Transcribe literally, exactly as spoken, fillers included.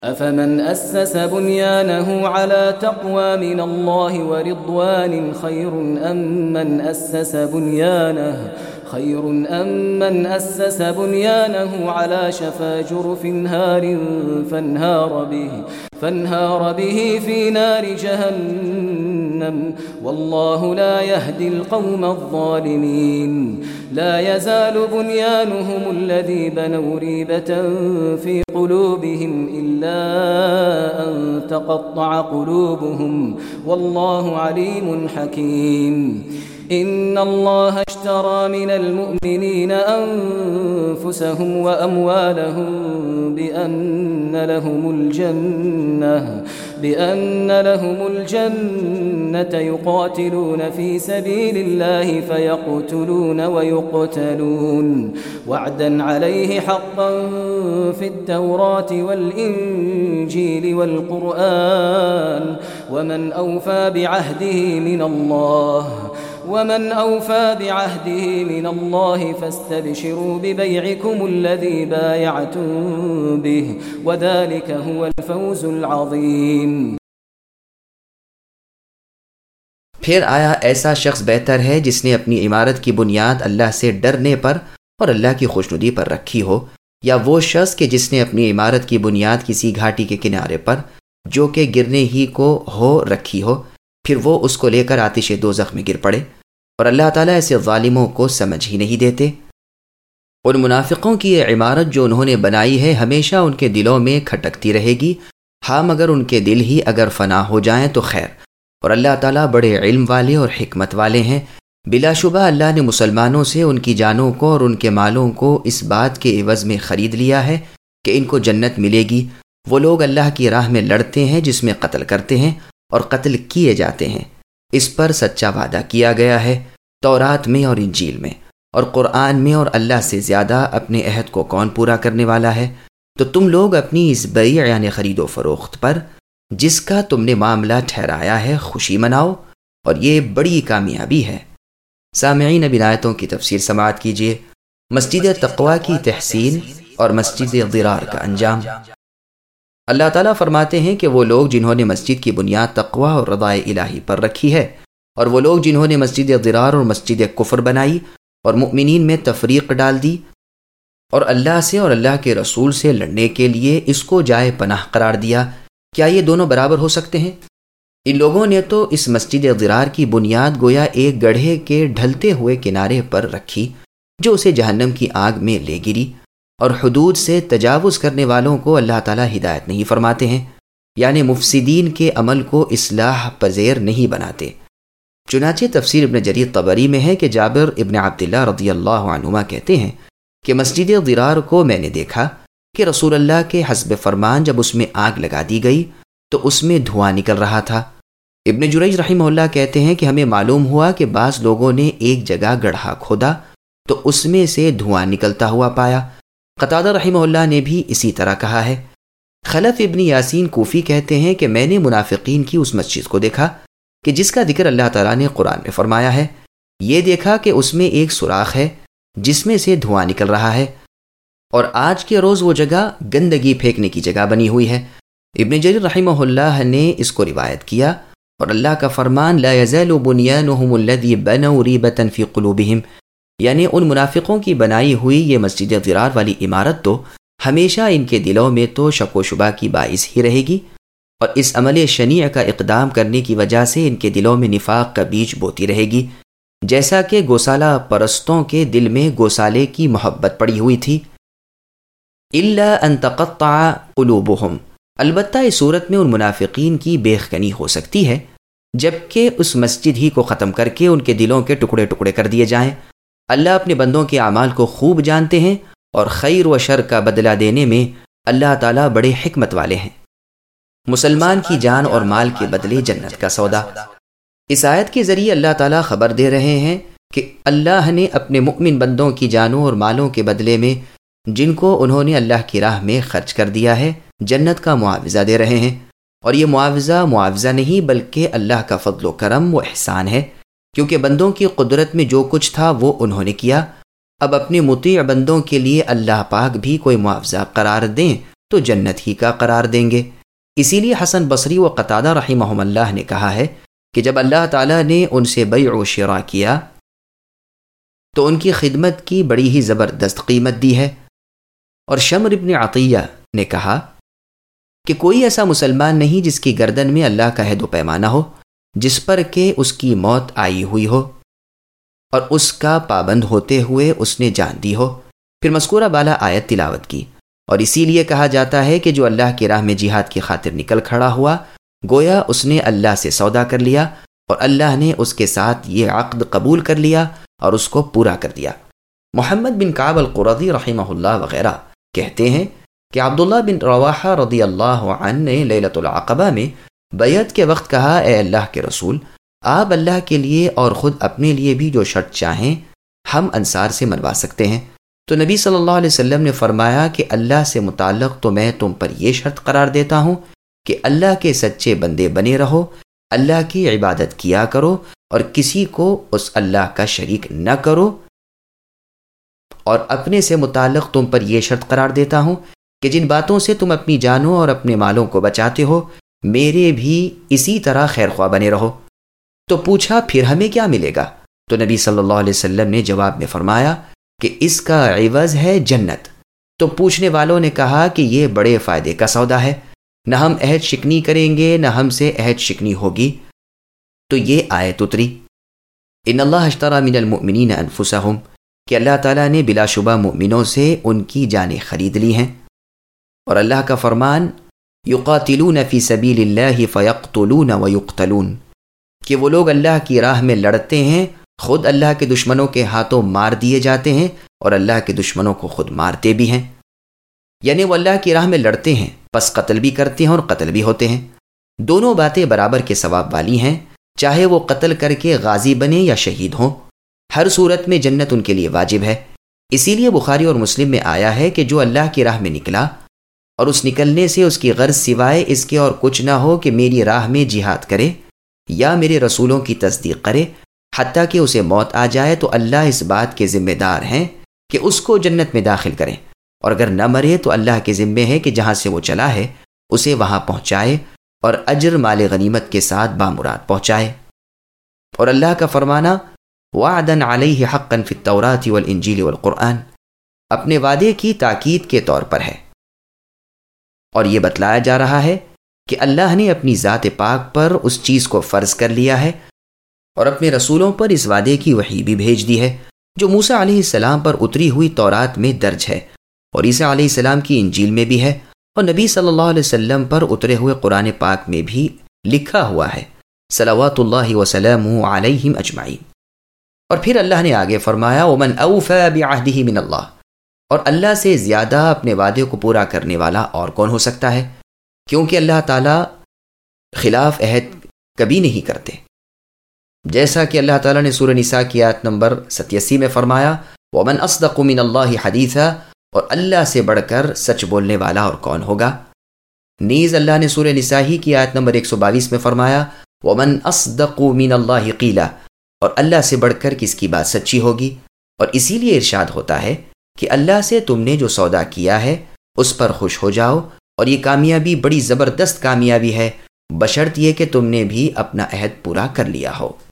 أفمن أسس بنيانه على تقوى من الله ورضوان خير أم من أسس بنيانه خير أم من أسس بنيانه على شفا جرف هار فانهار به فانهار به في نار جهنم والله لا يهدي القوم الظالمين لا يزال بنيانهم الذي بنوا ريبة في قلوبهم إلا أن تقطع قلوبهم والله عليم حكيم إن الله اشترى من المؤمنين أنفسهم وأموالهم بأن لهم الجنة بأن لهم الجنة يقاتلون في سبيل الله فيقتلون ويقتلون وعدا عليه حقا في التوراة والإنجيل والقرآن ومن أوفى بعهده من الله ومن أوفى بعهده من الله فاستبشروا ببيعكم الذي بايعتم به وذلك هو الفوز العظيم. پھر آیا ایسا شخص بہتر ہے جس نے اپنی عمارت کی بنیاد اللہ سے ڈرنے پر اور اللہ کی خوشنودی پر رکھی ہو، یا وہ شخص کہ جس نے اپنی عمارت کی بنیاد کسی گھاٹی کے کنارے پر جو کہ گرنے ہی کو ہو رکھی ہو، پھر وہ اس کو لے کر آتش دوزخ میں گر پڑے، اور اللہ تعالیٰ ایسے ظالموں کو سمجھ ہی نہیں دیتے۔ ان منافقوں کی یہ عمارت جو انہوں نے بنائی ہے ہمیشہ ان کے دلوں میں کھٹکتی رہے گی، ہاں مگر ان کے دل ہی اگر فنا ہو جائیں تو خیر، اور اللہ تعالیٰ بڑے علم والے اور حکمت والے ہیں۔ بلا شبہ اللہ نے مسلمانوں سے ان کی جانوں کو اور ان کے مالوں کو اس بات کے عوض میں خرید لیا ہے کہ ان کو جنت ملے گی۔ وہ لوگ اللہ کی راہ میں لڑتے ہیں جس میں قتل کرتے ہیں اور قتل کیے جاتے ہیں، اس پر سچا وعدہ کیا گیا ہے تورات میں اور انجیل میں اور قرآن میں، اور اللہ سے زیادہ اپنے عہد کو کون پورا کرنے والا ہے؟ تو تم لوگ اپنی اس بیع یعنی خرید و فروخت پر جس کا تم نے معاملہ ٹھہرایا ہے خوشی مناؤ، اور یہ بڑی کامیابی ہے۔ سامعین، اب آیتوں کی تفسیر سماعت کیجیے۔ مسجد تقوی کی تحسین اور مسجد ضرار کا انجام۔ اللہ تعالیٰ فرماتے ہیں کہ وہ لوگ جنہوں نے مسجد کی بنیاد تقوی اور رضا الہی پر رکھی ہے، اور وہ لوگ جنہوں نے مسجد ضرار اور مسجد کفر بنائی اور مؤمنین میں تفریق ڈال دی، اور اللہ سے اور اللہ کے رسول سے لڑنے کے لیے اس کو جائے پناہ قرار دیا، کیا یہ دونوں برابر ہو سکتے ہیں؟ ان لوگوں نے تو اس مسجد ضرار کی بنیاد گویا ایک گڑھے کے ڈھلتے ہوئے کنارے پر رکھی جو اسے جہنم کی آگ میں لے گری، اور حدود سے تجاوز کرنے والوں کو اللہ تعالیٰ ہدایت نہیں فرماتے ہیں، یعنی مفسدین کے عمل کو اصلاح پذیر نہیں بناتے۔ چنانچہ تفسیر ابن جریر طبری میں ہے کہ جابر ابن عبداللہ رضی اللہ عنہما کہتے ہیں کہ مسجد ضرار کو میں نے دیکھا کہ رسول اللہ کے حسب فرمان جب اس میں آگ لگا دی گئی تو اس میں دھواں نکل رہا تھا۔ ابن جریج رحمہ اللہ کہتے ہیں کہ ہمیں معلوم ہوا کہ بعض لوگوں نے ایک جگہ گڑھا کھودا تو اس میں سے دھواں نکلتا ہوا پایا۔ قتادہ رحمہ اللہ نے بھی اسی طرح کہا ہے۔ خلف ابن یاسین کوفی کہتے ہیں کہ میں نے منافقین کی اس مسجد کو دیکھا کہ جس کا ذکر اللہ تعالیٰ نے قرآن میں فرمایا ہے، یہ دیکھا کہ اس میں ایک سوراخ ہے جس میں سے دھواں نکل رہا ہے، اور آج کے روز وہ جگہ گندگی پھینکنے کی جگہ بنی ہوئی ہے۔ ابن جریر رحمہ اللہ نے اس کو روایت کیا، اور اللہ کا فرمان لا يزال بنيانهم الذي بنوا ريبة في قلوبهم، یعنی ان منافقوں کی بنائی ہوئی یہ مسجد ضرار والی عمارت تو ہمیشہ ان کے دلوں میں تو شک و شبہ کی باعث ہی رہے گی، اور اس عمل شنیع کا اقدام کرنے کی وجہ سے ان کے دلوں میں نفاق کا بیج بوتی رہے گی، جیسا کہ گوسالہ پرستوں کے دل میں گوسالے کی محبت پڑی ہوئی تھی۔ الا ان تقطع قلوبهم، البتہ اس صورت میں ان منافقین کی بیخکنی ہو سکتی ہے جبکہ اس مسجد ہی کو ختم کر کے ان کے دلوں کے ٹکڑے ٹکڑے کر دیے جائیں۔ اللہ اپنے بندوں کے اعمال کو خوب جانتے ہیں، اور خیر و شر کا بدلہ دینے میں اللہ تعالیٰ بڑے حکمت والے ہیں۔ مسلمان کی جان اور مال کے بدلے جنت کا سودا۔ اس آیت کے ذریعے اللہ تعالیٰ خبر دے رہے ہیں کہ اللہ نے اپنے مؤمن بندوں کی جانوں اور مالوں کے بدلے میں جن کو انہوں نے اللہ کی راہ میں خرچ کر دیا ہے جنت کا معاوضہ دے رہے ہیں، اور یہ معاوضہ معاوضہ نہیں بلکہ اللہ کا فضل و کرم و احسان ہے، کیونکہ بندوں کی قدرت میں جو کچھ تھا وہ انہوں نے کیا۔ اب اپنے مطیع بندوں کے لیے اللہ پاک بھی کوئی معاوضہ قرار دیں تو جنت ہی کا قرار دیں گے۔ اسی لیے حسن بصری و قتادہ رحمہم اللہ نے کہا ہے کہ جب اللہ تعالیٰ نے ان سے بیع و شراء کیا تو ان کی خدمت کی بڑی ہی زبردست قیمت دی ہے۔ اور شمر ابن عطیہ نے کہا کہ کوئی ایسا مسلمان نہیں جس کی گردن میں اللہ کا عہد و پیمانہ ہو جس پر کہ اس کی موت آئی ہوئی ہو اور اس کا پابند ہوتے ہوئے اس نے جان دی ہو۔ پھر مذکورہ بالا آیت تلاوت کی، اور اسی لیے کہا جاتا ہے کہ جو اللہ کی راہ میں جہاد کی خاطر نکل کھڑا ہوا گویا اس نے اللہ سے سودا کر لیا اور اللہ نے اس کے ساتھ یہ عقد قبول کر لیا اور اس کو پورا کر دیا۔ محمد بن کعب القرظی رحمہ اللہ وغیرہ کہتے ہیں کہ عبداللہ بن رواحہ رضی اللہ عنہ نے لیلۃ العقبہ میں بیعت کے وقت کہا، اے اللہ کے رسول، آپ اللہ کے لیے اور خود اپنے لیے بھی جو شرط چاہیں ہم انصار سے منوا سکتے ہیں۔ تو نبی صلی اللہ علیہ وسلم نے فرمایا کہ اللہ سے متعلق تو میں تم پر یہ شرط قرار دیتا ہوں کہ اللہ کے سچے بندے بنے رہو، اللہ کی عبادت کیا کرو اور کسی کو اس اللہ کا شریک نہ کرو، اور اپنے سے متعلق تم پر یہ شرط قرار دیتا ہوں کہ جن باتوں سے تم اپنی جانوں اور اپنے مالوں کو بچاتے ہو میرے بھی اسی طرح خیر خواہ بنے رہو۔ تو پوچھا پھر ہمیں کیا ملے گا؟ تو نبی صلی اللہ علیہ وسلم نے جواب میں فرمایا کہ اس کا عوض ہے جنت۔ تو پوچھنے والوں نے کہا کہ یہ بڑے فائدے کا سودا ہے، نہ ہم عہد شکنی کریں گے نہ ہم سے عہد شکنی ہوگی۔ تو یہ آیت اتری، ان اللہ اشتری من المؤمنین انفسہم، کہ اللہ تعالیٰ نے بلا شبہ مومنوں سے ان کی جانیں خرید لی ہیں۔ اور اللہ کا فرمان یقاتلون فی سبیل اللہ فیقتلون ویقتلون، کہ وہ لوگ اللہ کی راہ میں لڑتے ہیں خود اللہ کے دشمنوں کے ہاتھوں مار دیے جاتے ہیں اور اللہ کے دشمنوں کو خود مارتے بھی ہیں، یعنی وہ اللہ کی راہ میں لڑتے ہیں پس قتل بھی کرتے ہیں اور قتل بھی ہوتے ہیں۔ دونوں باتیں برابر کے ثواب والی ہیں، چاہے وہ قتل کر کے غازی بنے یا شہید ہوں، ہر صورت میں جنت ان کے لیے واجب ہے۔ اسی لیے بخاری اور مسلم میں آیا ہے کہ جو اللہ کی راہ میں نکلا اور اس نکلنے سے اس کی غرض سوائے اس کے اور کچھ نہ ہو کہ میری راہ میں جہاد کرے یا میرے رسولوں کی تصدیق کرے حتیٰ کہ اسے موت آ جائے، تو اللہ اس بات کے ذمہ دار ہیں کہ اس کو جنت میں داخل کریں، اور اگر نہ مرے تو اللہ کے ذمے ہے کہ جہاں سے وہ چلا ہے اسے وہاں پہنچائے اور اجر مال غنیمت کے ساتھ بامراد پہنچائے۔ اور اللہ کا فرمانا وعدن علیہ حقا فی التوراۃ والانجیل والقرآن، اپنے وعدے کی تاکید کے طور پر ہے، اور یہ بتلایا جا رہا ہے کہ اللہ نے اپنی ذات پاک پر اس چیز کو فرض کر لیا ہے اور اپنے رسولوں پر اس وعدے کی وحی بھی بھیج دی ہے جو موسیٰ علیہ السلام پر اتری ہوئی تورات میں درج ہے اور عیسیٰ علیہ السلام کی انجیل میں بھی ہے، اور نبی صلی اللہ علیہ وسلم پر اترے ہوئے قرآن پاک میں بھی لکھا ہوا ہے، صلوات اللہ وسلامہ علیہم اجمعین۔ اور پھر اللہ نے آگے فرمایا ومن اوفی بعہدہ من اللہ، اور اللہ سے زیادہ اپنے وعدے کو پورا کرنے والا اور کون ہو سکتا ہے، کیونکہ اللہ تعالیٰ خلاف عہد کبھی نہیں کرتے، جیسا کہ اللہ تعالیٰ نے سورہ نساء کی آیت نمبر ستاسی میں فرمایا ومن اصدق من اللہ حدیثا، اور اللہ سے بڑھ کر سچ بولنے والا اور کون ہوگا۔ نیز اللہ نے سورہ نساء ہی کی آیت نمبر ایک سو بائیس میں فرمایا ومن اصدق من اللہ قیلا، اور اللہ سے بڑھ کر کس کی بات سچی ہوگی۔ اور اسی لیے ارشاد ہوتا ہے کہ اللہ سے تم نے جو سودا کیا ہے اس پر خوش ہو جاؤ، اور یہ کامیابی بڑی زبردست کامیابی ہے بشرط یہ کہ تم نے بھی اپنا عہد پورا کر لیا ہو۔